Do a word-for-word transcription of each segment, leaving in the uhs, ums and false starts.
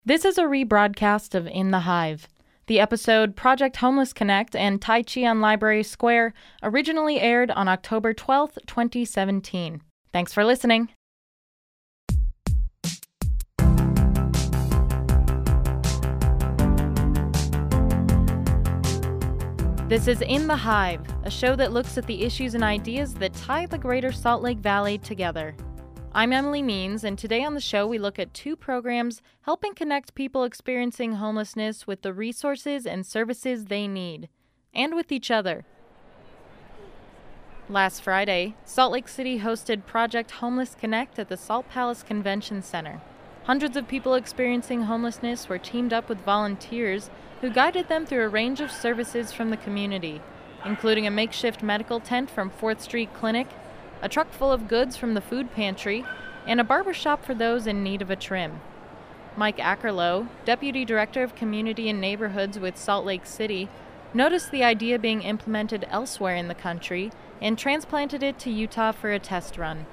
This is a rebroadcast of In the Hive. The episode Project Homeless Connect and Tai Chi on Library Square originally aired on October twelfth, twenty seventeen. Thanks for listening. This is In the Hive, a show that looks at the issues and ideas that tie the greater Salt Lake Valley together. I'm Emily Means, and today on the show we look at two programs helping connect people experiencing homelessness with the resources and services they need, and with each other. Last Friday, Salt Lake City hosted Project Homeless Connect at the Salt Palace Convention Center. Hundreds of people experiencing homelessness were teamed up with volunteers who guided them through a range of services from the community, including a makeshift medical tent from Fourth Street Clinic, a truck full of goods from the food pantry, and a barbershop for those in need of a trim. Mike Ackerlow, Deputy Director of Community and Neighborhoods with Salt Lake City, noticed the idea being implemented elsewhere in the country and transplanted it to Utah for a test run.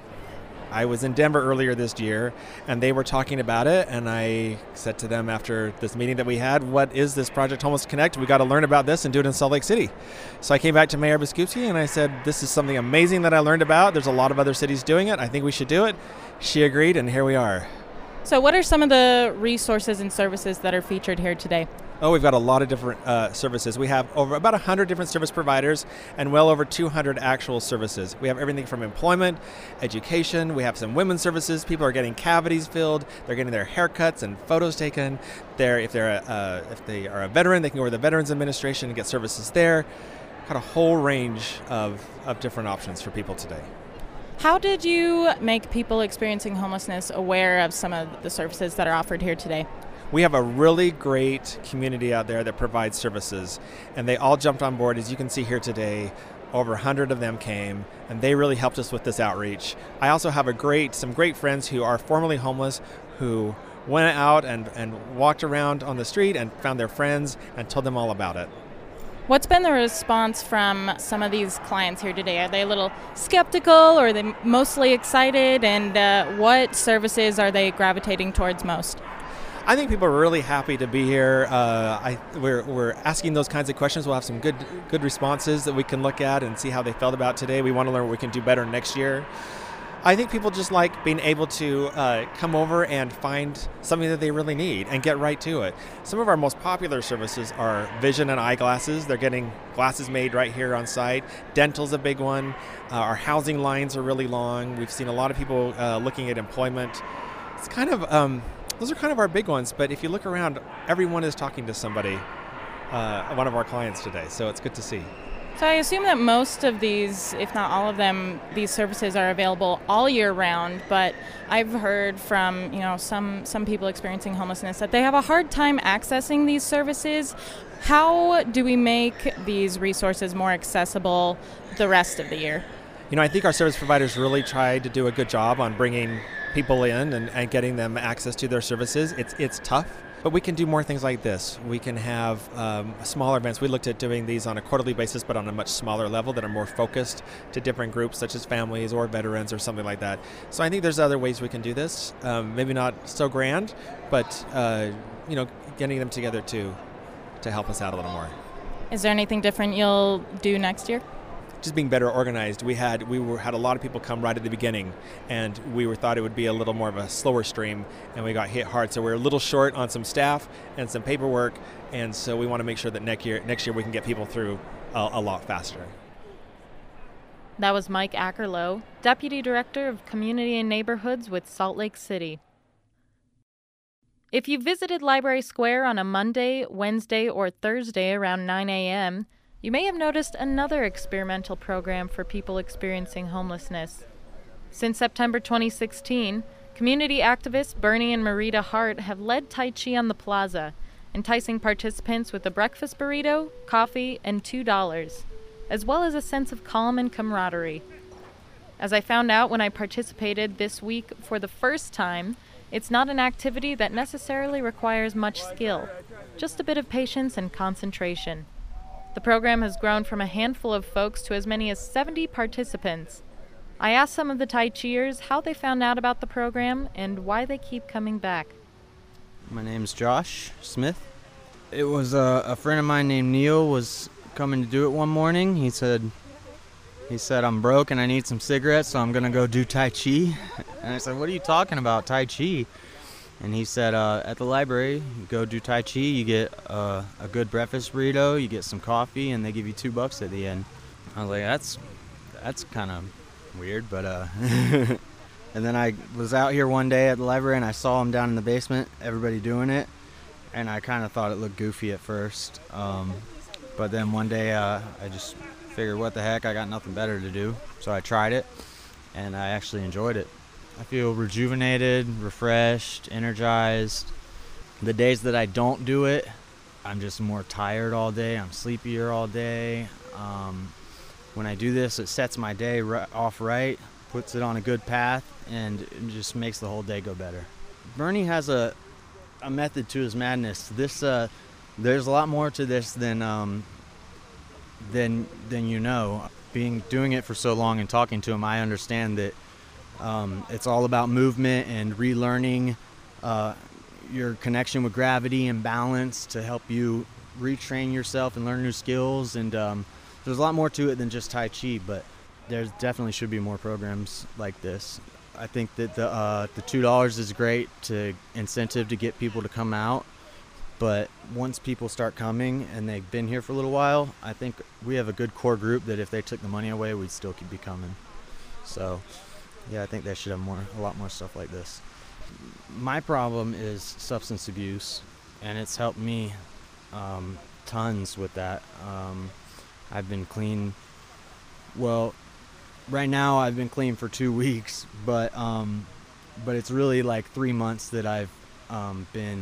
I was in Denver earlier this year, and they were talking about it, and I said to them after this meeting that we had, what is this Project Homeless Connect? We got to learn about this and do it in Salt Lake City. So I came back to Mayor Biskupski, and I said, this is something amazing that I learned about. There's a lot of other cities doing it. I think we should do it. She agreed, and here we are. So what are some of the resources and services that are featured here today? Oh, we've got a lot of different uh, services. We have over about one hundred different service providers and well over two hundred actual services. We have everything from employment, education. We have some women's services. People are getting cavities filled. They're getting their haircuts and photos taken. They're, if, they're a, uh, if they are a veteran, they can go to the Veterans Administration and get services there. Got a whole range of, of different options for people today. How did you make people experiencing homelessness aware of some of the services that are offered here today? We have a really great community out there that provides services, and they all jumped on board. As you can see here today, over one hundred of them came, and they really helped us with this outreach. I also have a great, some great friends who are formerly homeless who went out and, and walked around on the street and found their friends and told them all about it. What's been the response from some of these clients here today? Are they a little skeptical, or are they mostly excited? And uh, what services are they gravitating towards most? I think people are really happy to be here. Uh, I, we're, we're asking those kinds of questions. We'll have some good good responses that we can look at and see how they felt about today. We want to learn what we can do better next year. I think people just like being able to uh, come over and find something that they really need and get right to it. Some of our most popular services are vision and eyeglasses. They're getting glasses made right here on site. Dental's a big one. Uh, our housing lines are really long. We've seen a lot of people uh, looking at employment. It's kind of... Um, Those are kind of our big ones, but if you look around, everyone is talking to somebody, uh, one of our clients today, so it's good to see. So I assume that most of these, if not all of them, these services are available all year round, but I've heard from, you know, some, some people experiencing homelessness that they have a hard time accessing these services. How do we make these resources more accessible the rest of the year? You know, I think our service providers really tried to do a good job on bringing people in and, and getting them access to their services. It's it's tough, but we can do more things like this. We can have um, smaller events. We looked at doing these on a quarterly basis, but on a much smaller level that are more focused to different groups, such as families or veterans or something like that. So I think there's other ways we can do this. Um, maybe not so grand, but uh, you know, getting them together to to help us out a little more. Is there anything different you'll do next year? Just being better organized. We had we were, had a lot of people come right at the beginning, and we were thought it would be a little more of a slower stream, and we got hit hard. So we're a little short on some staff and some paperwork, and so we want to make sure that next year next year we can get people through a, a lot faster. That was Mike Ackerlow, Deputy Director of Community and Neighborhoods with Salt Lake City. If you visited Library Square on a Monday, Wednesday, or Thursday around nine a.m., you may have noticed another experimental program for people experiencing homelessness. Since September twenty sixteen, community activists Bernie and Marita Hart have led Tai Chi on the plaza, enticing participants with a breakfast burrito, coffee, and two dollars, as well as a sense of calm and camaraderie. As I found out when I participated this week for the first time, it's not an activity that necessarily requires much skill, just a bit of patience and concentration. The program has grown from a handful of folks to as many as seventy participants. I asked some of the Tai Chiers how they found out about the program and why they keep coming back. My name's Josh Smith. It was uh, a friend of mine named Neil was coming to do it one morning. He said, he said, I'm broke and I need some cigarettes, so I'm going to go do Tai Chi. And I said, what are you talking about, Tai Chi? And he said, uh, at the library, you go do Tai Chi, you get uh, a good breakfast burrito, you get some coffee, and they give you two bucks at the end. I was like, that's that's kind of weird, but... Uh And then I was out here one day at the library, and I saw him down in the basement, everybody doing it, and I kind of thought it looked goofy at first. Um, but then one day uh, I just figured, what the heck, I got nothing better to do. So I tried it, and I actually enjoyed it. I feel rejuvenated, refreshed, energized. The days that I don't do it, I'm just more tired all day. I'm sleepier all day. Um, when I do this, it sets my day r- off right, puts it on a good path, and it just makes the whole day go better. Bernie has a a method to his madness. This uh, there's a lot more to this than um, than than you know. Being doing it for so long and talking to him, I understand that um, it's all about movement and relearning uh, your connection with gravity and balance to help you retrain yourself and learn new skills. And um, there's a lot more to it than just Tai Chi, but there definitely should be more programs like this. I think that the uh, the two dollars is great to incentive to get people to come out, but once people start coming and they've been here for a little while, I think we have a good core group that if they took the money away, we'd still keep be coming. So, yeah, I think they should have more, a lot more stuff like this. My problem is substance abuse, and it's helped me um, tons with that. Um, I've been clean. Well. Right now I've been clean for two weeks, but um, but it's really like three months that I've um, been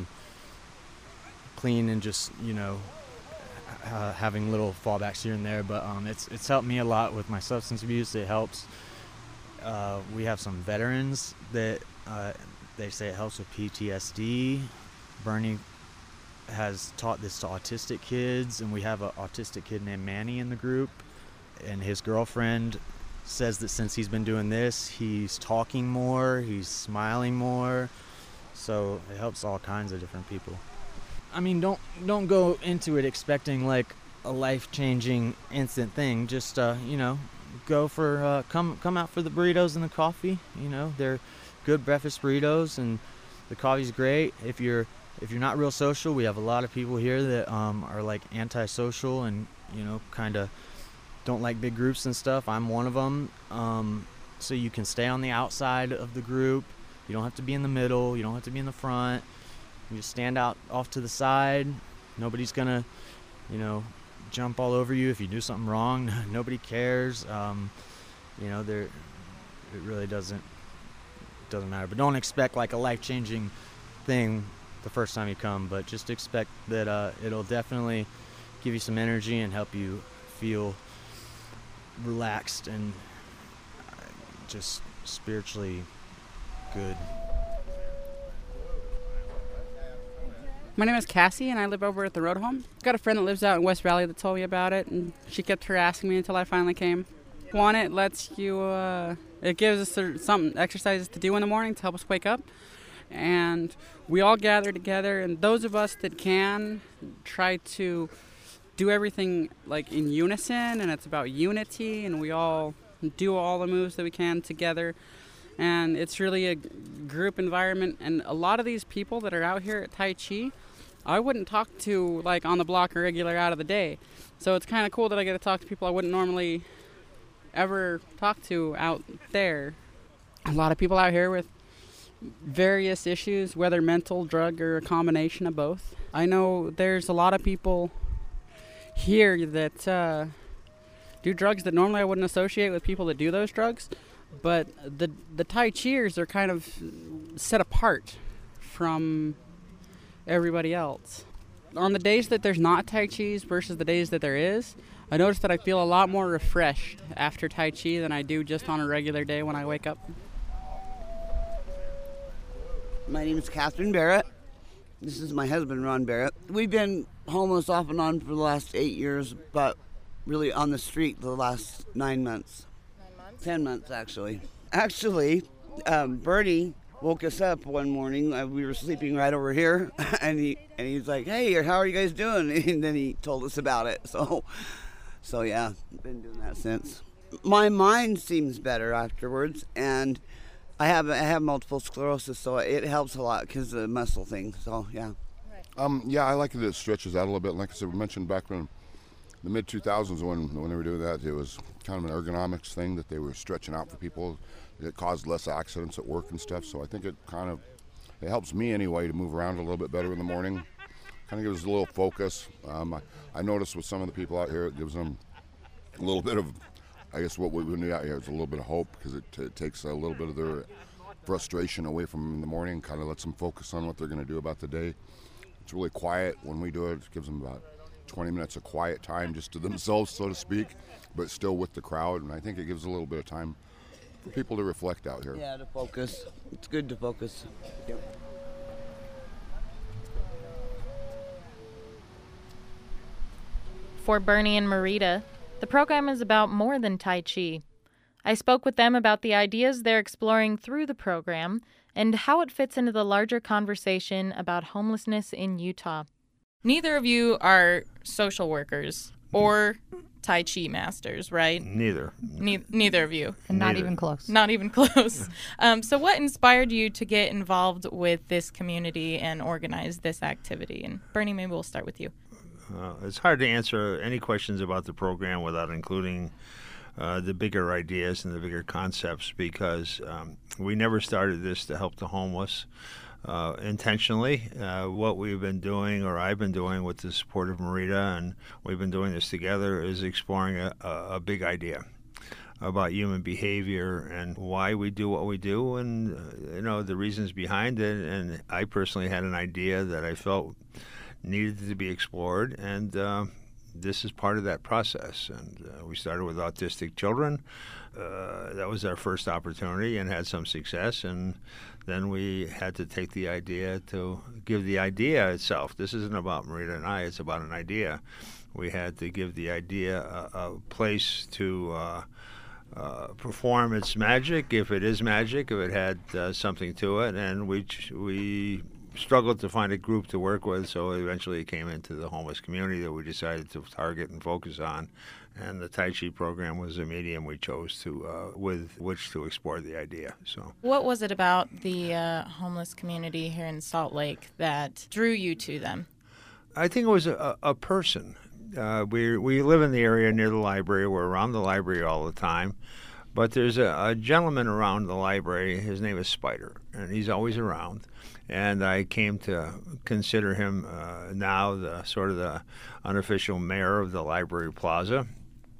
clean and just, you know, uh, having little fallbacks here and there. But um, it's it's helped me a lot with my substance abuse. It helps. Uh, we have some veterans that uh, they say it helps with P T S D. Bernie has taught this to autistic kids, and we have an autistic kid named Manny in the group, and his girlfriend says that since he's been doing this, he's talking more, he's smiling more, so it helps all kinds of different people. I mean, don't don't go into it expecting like a life-changing instant thing. Just uh, you know, go for uh, come come out for the burritos and the coffee. You know, they're good breakfast burritos, and the coffee's great. If you're if you're not real social, we have a lot of people here that um, are like antisocial and, you know, kind of don't like big groups and stuff. I'm one of them. Um, so you can stay on the outside of the group. You don't have to be in the middle. You don't have to be in the front. You just stand out off to the side. Nobody's gonna, you know, jump all over you if you do something wrong. Nobody cares. Um, you know, there, it really doesn't doesn't matter. But don't expect like a life-changing thing the first time you come. But just expect that uh, it'll definitely give you some energy and help you feel relaxed and just spiritually good. My name is Cassie, and I live over at the Road Home. Got a friend that lives out in West Valley that told me about it, and she kept harassing me until I finally came. One, it lets you, uh, it gives us some exercises to do in the morning to help us wake up. And we all gather together, and those of us that can try to do everything like in unison, and it's about unity, and we all do all the moves that we can together. And it's really a group environment, and a lot of these people that are out here at Tai Chi, I wouldn't talk to like on the block or regular out of the day. So it's kind of cool that I get to talk to people I wouldn't normally ever talk to out there. A lot of people out here with various issues, whether mental, drug, or a combination of both. I know there's a lot of people here that uh, do drugs that normally I wouldn't associate with people that do those drugs, but the the Tai Chiers are kind of set apart from everybody else. On the days that there's not Tai Chis versus the days that there is, I notice that I feel a lot more refreshed after Tai Chi than I do just on a regular day when I wake up. My name is Catherine Barrett. This is my husband, Ron Barrett. We've been homeless off and on for the last eight years, but really on the street the last nine months. Nine months? Ten months, actually. Actually, um, Bernie woke us up one morning. Uh, we were sleeping right over here, and he and he's like, "Hey, how are you guys doing?" And then he told us about it. So, so yeah, been doing that since. My mind seems better afterwards, and I have I have multiple sclerosis, so it helps a lot because of the muscle thing. So yeah. Um, yeah, I like it. It stretches out a little bit. Like I said, we mentioned back when the mid two thousands when when they were doing that, it was kind of an ergonomics thing that they were stretching out for people. It caused less accidents at work and stuff. So I think it kind of it helps me anyway to move around a little bit better in the morning. Kind of gives a little focus. Um, I, I noticed with some of the people out here, it gives them a little bit of, I guess what we need out here is a little bit of hope, because it, it takes a little bit of their frustration away from them in the morning, kind of lets them focus on what they're going to do about the day. It's really quiet when we do it. It gives them about twenty minutes of quiet time just to themselves, so to speak, but still with the crowd. And I think it gives a little bit of time for people to reflect out here. Yeah, to focus. It's good to focus. Yep. For Bernie and Marita, the program is about more than Tai Chi. I spoke with them about the ideas they're exploring through the program and how it fits into the larger conversation about homelessness in Utah. Neither of you are social workers or Tai Chi masters, right? Neither. Ne- neither of you. And not Neither. even close. Not even close. um, so what inspired you to get involved with this community and organize this activity? And Bernie, maybe we'll start with you. Uh, it's hard to answer any questions about the program without including uh, the bigger ideas and the bigger concepts, because um, we never started this to help the homeless uh, intentionally. Uh, what we've been doing, or I've been doing with the support of Marita, and we've been doing this together, is exploring a, a, a big idea about human behavior and why we do what we do, and uh, you know, the reasons behind it. And I personally had an idea that I felt needed to be explored, and uh, this is part of that process. And uh, we started with autistic children. Uh, that was our first opportunity and had some success, and then we had to take the idea to give the idea itself. This isn't about Marita and I, it's about an idea. We had to give the idea a, a place to uh, uh, perform its magic, if it is magic, if it had uh, something to it, and we we struggled to find a group to work with, so eventually it came into the homeless community that we decided to target and focus on, and the Tai Chi program was a medium we chose to uh, with which to explore the idea. So, what was it about the uh, homeless community here in Salt Lake that drew you to them? I think it was a, a person. Uh, we we live in the area near the library. We're around the library all the time. But there's a, a gentleman around the library. His name is Spider, and he's always around. And I came to consider him uh, now the sort of the unofficial mayor of the library plaza.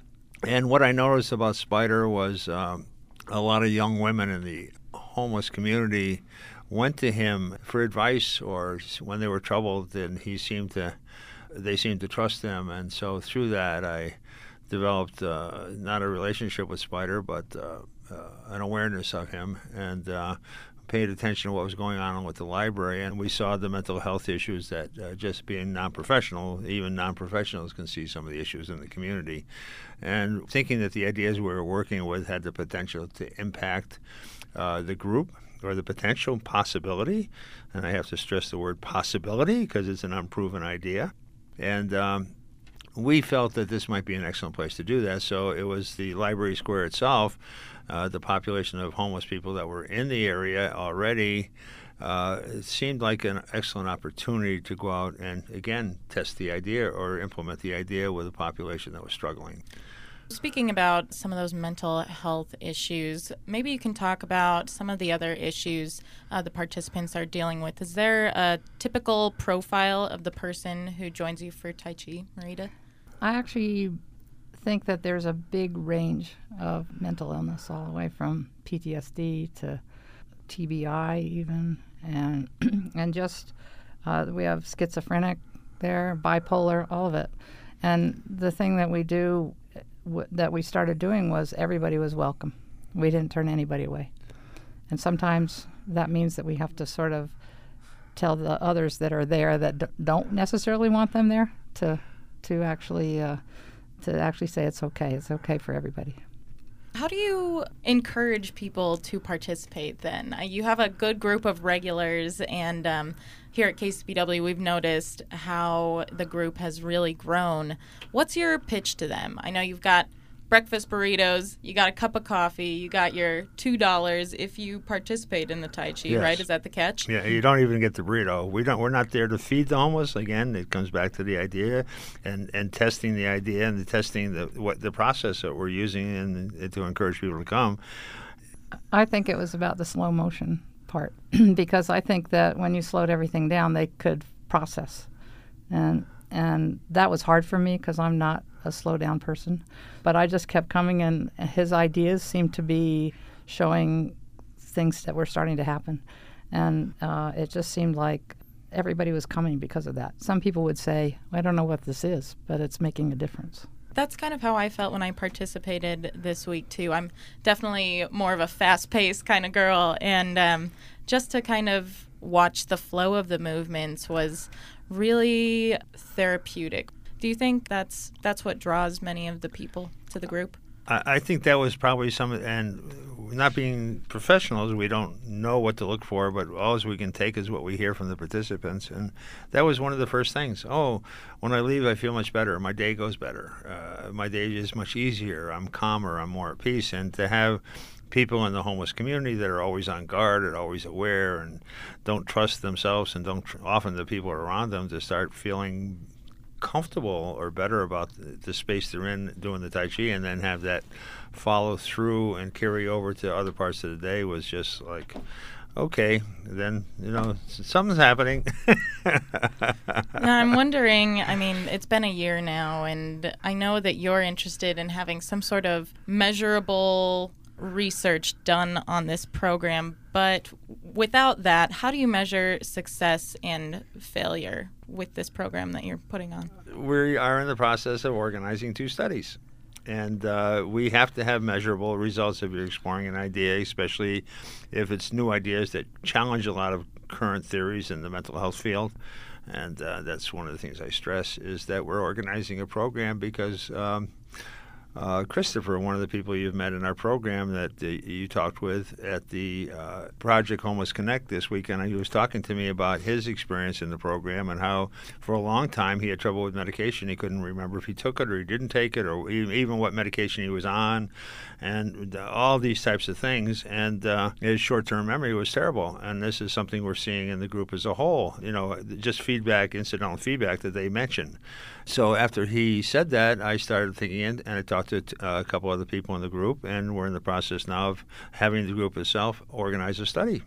And what I noticed about Spider was um, a lot of young women in the homeless community went to him for advice, or when they were troubled, and he seemed to, they seemed to trust him. And so through that, I developed uh, not a relationship with Spider, but uh, uh, an awareness of him, and uh, paid attention to what was going on with the library. And we saw the mental health issues that uh, just being non-professional, even non-professionals can see some of the issues in the community. And thinking that the ideas we were working with had the potential to impact uh, the group, or the potential possibility, and I have to stress the word possibility because it's an unproven idea. And um, we felt that this might be an excellent place to do that. So it was the library square itself, uh, the population of homeless people that were in the area already. Uh, it seemed like an excellent opportunity to go out and, again, test the idea or implement the idea with a population that was struggling. Speaking about some of those mental health issues, maybe you can talk about some of the other issues uh, the participants are dealing with. Is there a typical profile of the person who joins you for Tai Chi, Marita? I actually think that there's a big range of mental illness, all the way from P T S D to T B I even, and and just uh, we have schizophrenic there, bipolar, all of it. And the thing that we do, w- that we started doing was everybody was welcome. We didn't turn anybody away. And sometimes that means that we have to sort of tell the others that are there that d- don't necessarily want them there to to actually uh, to actually say it's okay. It's okay for everybody. How do you encourage people to participate then? Uh, You have a good group of regulars, and um, here at K C P W, we've noticed how the group has really grown. What's your pitch to them? I know you've got breakfast burritos, you got a cup of coffee, you got your two dollars if you participate in the Tai Chi, Yes. right? Is that the catch? Yeah, you don't even get the burrito. We don't. We're not there to feed the homeless. Again, it comes back to the idea, and, and testing the idea and the testing the what the process that we're using and, and to encourage people to come. I think it was about the slow motion part because I think that when you slowed everything down, they could process, and and that was hard for me because I'm not a slow down person. But I just kept coming, and his ideas seemed to be showing things that were starting to happen, and uh, it just seemed like everybody was coming because of that. Some people would say, "I don't know what this is, but it's making a difference." That's kind of how I felt when I participated this week, too. I'm definitely more of a fast-paced kind of girl, and um, just to kind of watch the flow of the movements was really therapeutic. Do you think that's that's what draws many of the people to the group? I, I think that was probably some, and not being professionals, we don't know what to look for, but all we can take is what we hear from the participants. And that was one of the first things. Oh, when I leave, I feel much better. My day goes better. Uh, my day is much easier. I'm calmer. I'm more at peace. And to have people in the homeless community that are always on guard and always aware and don't trust themselves and don't tr- often the people around them to start feeling comfortable or better about the, the space they're in doing the Tai Chi, and then have that follow through and carry over to other parts of the day was just like, okay, then, you know, something's happening. Now, I'm wondering, I mean, it's been a year now, and I know that you're interested in having some sort of measurable research done on this program, but without that, how do you measure success and failure with this program that you're putting on? We are in the process of organizing two studies, and uh, we have to have measurable results if you're exploring an idea, especially if it's new ideas that challenge a lot of current theories in the mental health field. And uh, that's one of the things I stress, is that we're organizing a program because um, Uh, Christopher, one of the people you've met in our program that uh, you talked with at the uh, Project Homeless Connect this weekend, he was talking to me about his experience in the program and how for a long time he had trouble with medication. He couldn't remember if he took it or he didn't take it, or even, even what medication he was on, and uh, all these types of things. And uh, his short-term memory was terrible. And this is something we're seeing in the group as a whole, you know, just feedback, incidental feedback that they mentioned. So after he said that, I started thinking, and I talked to uh, a couple other people in the group, and we're in the process now of having the group itself organize a study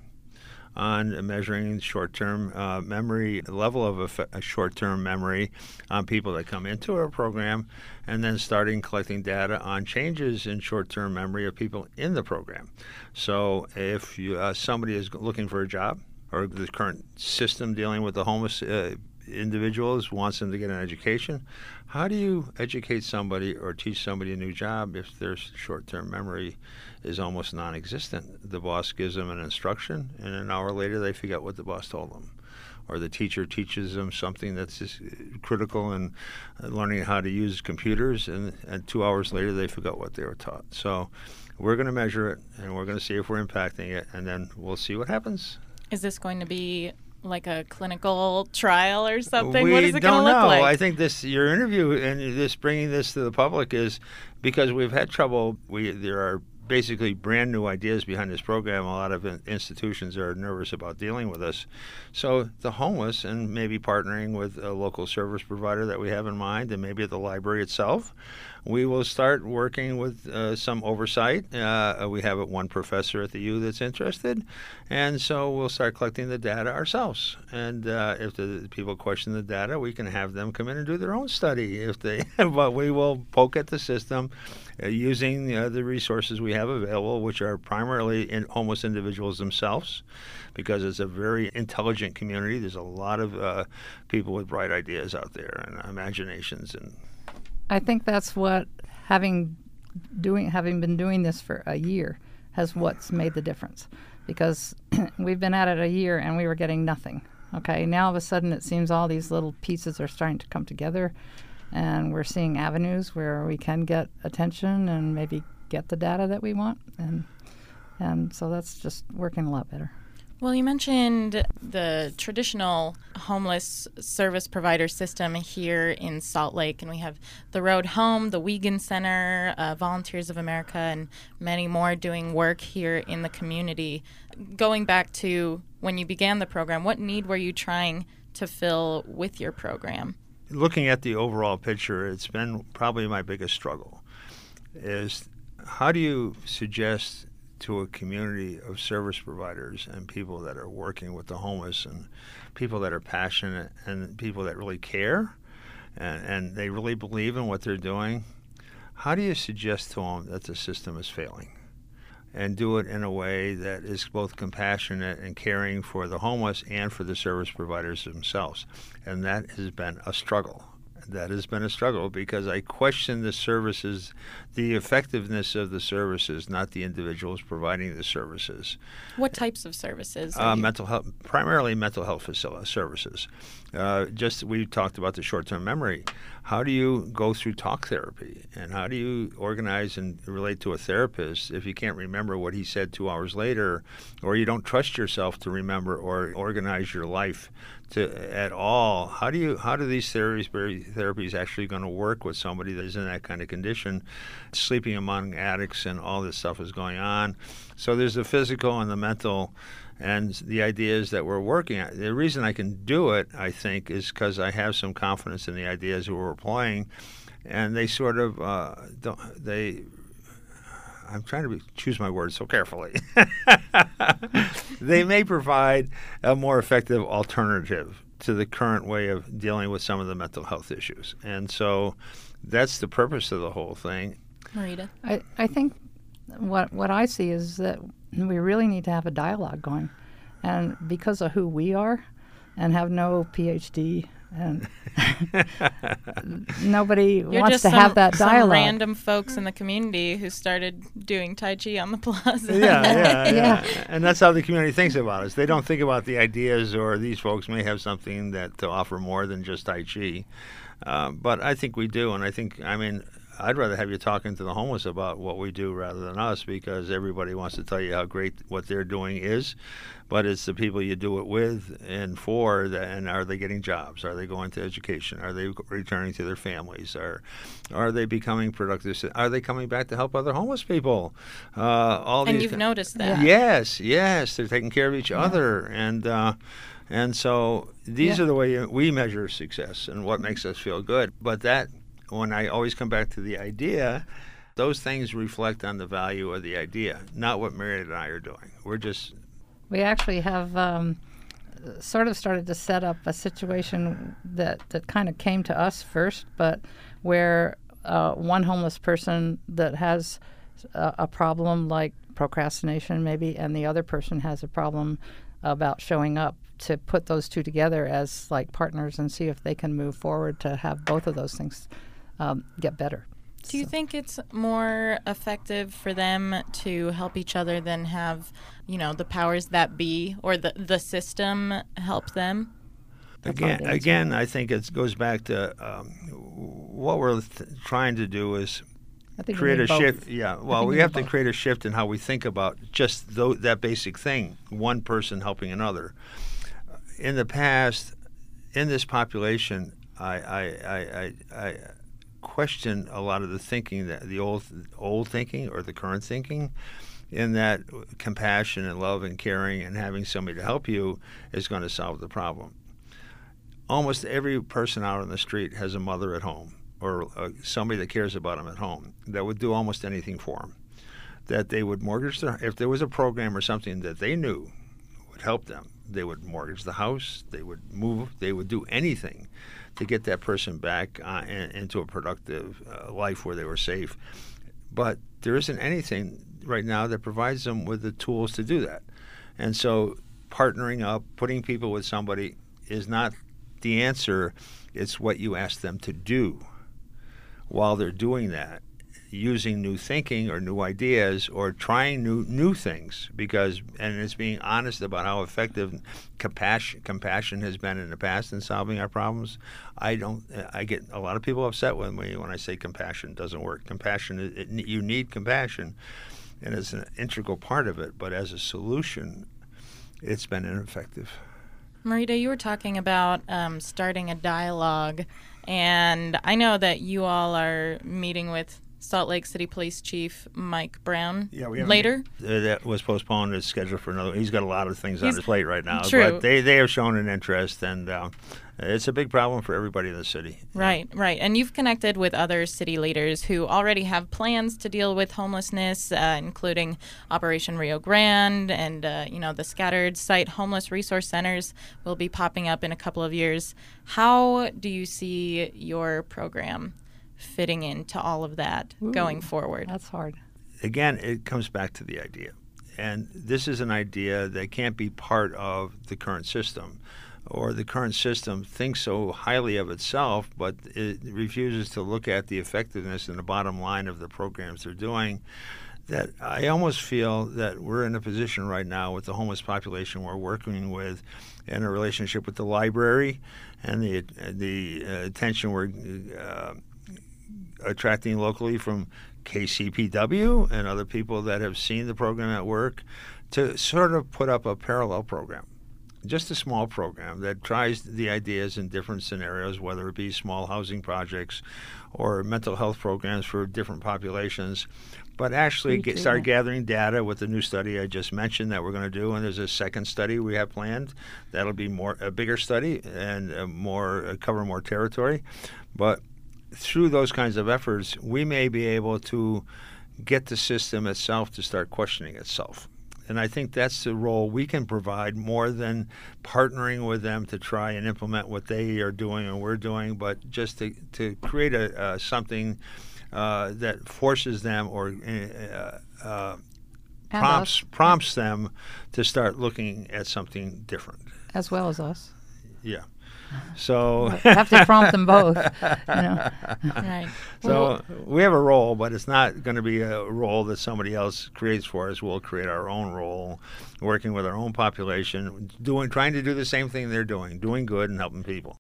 on measuring short-term uh, memory, level of a, a short-term memory on people that come into our program, and then starting collecting data on changes in short-term memory of people in the program. So if you, uh, somebody is looking for a job, or the current system dealing with the homeless uh, individuals wants them to get an education, how do you educate somebody or teach somebody a new job if their short-term memory is almost non-existent? The boss gives them an instruction, and an hour later they forget what the boss told them. Or the teacher teaches them something that's just critical in learning how to use computers, and, and two hours later they forgot what they were taught. So we're going to measure it, and we're going to see if we're impacting it, and then we'll see what happens. Is this going to be like a clinical trial or something? We what is it don't going to look know. like? I think this, your interview and this bringing this to the public, is because we've had trouble. We there are basically brand new ideas behind this program. A lot of in- institutions are nervous about dealing with us. So the homeless, and maybe partnering with a local service provider that we have in mind, and maybe at the library itself, we will start working with uh, some oversight. Uh, we have one professor at the U that's interested, and so we'll start collecting the data ourselves. And uh, if the people question the data, we can have them come in and do their own study. If they, but we will poke at the system uh, using uh, the resources we have available, which are primarily in homeless individuals themselves, because it's a very intelligent community. There's a lot of uh, people with bright ideas out there and imaginations. And I think that's what having doing having been doing this for a year has what's made the difference, because we've been at it a year and we were getting nothing. Okay, now all of a sudden it seems all these little pieces are starting to come together, and we're seeing avenues where we can get attention and maybe get the data that we want, and and so that's just working a lot better. Well, you mentioned the traditional homeless service provider system here in Salt Lake, and we have the Road Home, the Wiegand Center, uh, Volunteers of America, and many more doing work here in the community. Going back to when you began the program, what need were you trying to fill with your program? Looking at the overall picture, it's been probably my biggest struggle, is how do you suggest to a community of service providers and people that are working with the homeless and people that are passionate and people that really care and, and they really believe in what they're doing, how do you suggest to them that the system is failing? And do it in a way that is both compassionate and caring for the homeless and for the service providers themselves. And that has been a struggle. That has been a struggle because I question the services, the effectiveness of the services, not the individuals providing the services. What types of services? Uh, mental health, primarily mental health facility services. Uh, just we talked about the short-term memory. How do you go through talk therapy, and how do you organize and relate to a therapist if you can't remember what he said two hours later, or you don't trust yourself to remember or organize your life to at all? How do you how do these therapies therapies actually going to work with somebody that is in that kind of condition? Sleeping among addicts and all this stuff is going on. So there's the physical and the mental. And the ideas that we're working at, the reason I can do it, I think, is because I have some confidence in the ideas that we're applying, and they sort of, uh, don't, they, I'm trying to be, choose my words so carefully. They may provide a more effective alternative to the current way of dealing with some of the mental health issues. And so that's the purpose of the whole thing. Marita? I, I think what what I see is that we really need to have a dialogue going. And because of who we are and have no P H D and nobody You're wants just to some, have that dialogue. Some random folks in the community who started doing Tai Chi on the plaza. Yeah, yeah, yeah, Yeah. And that's how the community thinks about us. They don't think about the ideas, or these folks may have something that to offer more than just Tai Chi. Uh, but I think we do, and I think, I mean, I'd rather have you talking to the homeless about what we do rather than us, because everybody wants to tell you how great what they're doing is, but it's the people you do it with and for, that, and are they getting jobs? Are they going to education? Are they returning to their families? Are are they becoming productive? Are they coming back to help other homeless people? Uh, all and these you've th- noticed that. Yes, yes. They're taking care of each yeah. other. And uh, and so these yeah. are the way we measure success and what makes us feel good. But that, when I always come back to the idea, those things reflect on the value of the idea, not what Meredith and I are doing. We're just... We actually have um, sort of started to set up a situation that, that kind of came to us first, but where uh, one homeless person that has a, a problem like procrastination maybe, and the other person has a problem about showing up, to put those two together as like partners and see if they can move forward to have both of those things Um, get better. Do you so. think it's more effective for them to help each other than have, you know, the powers that be or the the system help them? Again, again, I think it goes back to um, what we're th- trying to do is create a shift. Yeah, well, we have to create a shift in how we think about just th- that basic thing: one person helping another. In the past, in this population, I, I, I, I, I question a lot of the thinking, that the old old thinking or the current thinking, in that compassion and love and caring and having somebody to help you is going to solve the problem. Almost every person out on the street has a mother at home, or uh, somebody that cares about them at home, that would do almost anything for them. That they would mortgage their, if there was a program or something that they knew would help them, they would mortgage the house, they would move, they would do anything to get that person back uh, in, into a productive uh, life where they were safe. But there isn't anything right now that provides them with the tools to do that. And so partnering up, putting people with somebody is not the answer. It's what you ask them to do. While they're doing that, using new thinking or new ideas or trying new new things, because and it's being honest about how effective compassion compassion has been in the past in solving our problems. I don't. I get a lot of people upset with me when I say compassion doesn't work. Compassion, it, it, you need compassion, and it's an integral part of it. But as a solution, it's been ineffective. Marita, you were talking about um, starting a dialogue, and I know that you all are meeting with Salt Lake City Police Chief Mike Brown yeah, we later. Uh, that was postponed. It's scheduled for another. He's got a lot of things He's, on his plate right now. True. But they, they have shown an interest, and uh, it's a big problem for everybody in the city. Right, right. And you've connected with other city leaders who already have plans to deal with homelessness, uh, including Operation Rio Grande, and uh, you know, the scattered site homeless resource centers will be popping up in a couple of years. How do you see your program fitting into all of that Ooh, going forward? That's hard. Again, it comes back to the idea. And this is an idea that can't be part of the current system, or the current system thinks so highly of itself, but it refuses to look at the effectiveness and the bottom line of the programs they're doing. That I almost feel that we're in a position right now with the homeless population we're working with, in a relationship with the library, and the the uh, attention we're uh, attracting locally from K C P W and other people that have seen the program at work, to sort of put up a parallel program, just a small program that tries the ideas in different scenarios, whether it be small housing projects or mental health programs for different populations, but actually get, start gathering data with the new study I just mentioned that we're going to do. And there's a second study we have planned that'll be more a bigger study and a more uh, cover more territory. But through those kinds of efforts, we may be able to get the system itself to start questioning itself. And I think that's the role we can provide, more than partnering with them to try and implement what they are doing and we're doing, but just to, to create a uh, something uh, that forces them or uh, uh, prompts prompts them to start looking at something different. As well as us. Yeah. So have to prompt them both. You know. Right. So well, we have a role, but it's not going to be a role that somebody else creates for us. We'll create our own role, working with our own population, doing, trying to do the same thing they're doing, doing good and helping people.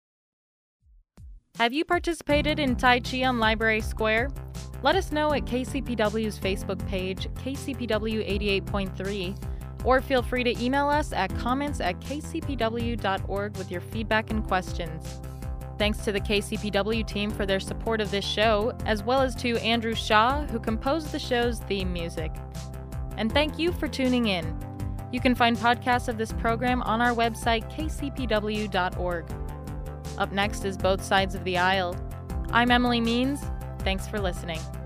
Have you participated in Tai Chi on Library Square? Let us know at K C P W's Facebook page, K C P W eighty-eight point three, or feel free to email us at comments at k c p w dot org with your feedback and questions. Thanks to the K C P W team for their support of this show, as well as to Andrew Shaw, who composed the show's theme music. And thank you for tuning in. You can find podcasts of this program on our website, k c p w dot org. Up next is Both Sides of the Aisle. I'm Emily Means. Thanks for listening.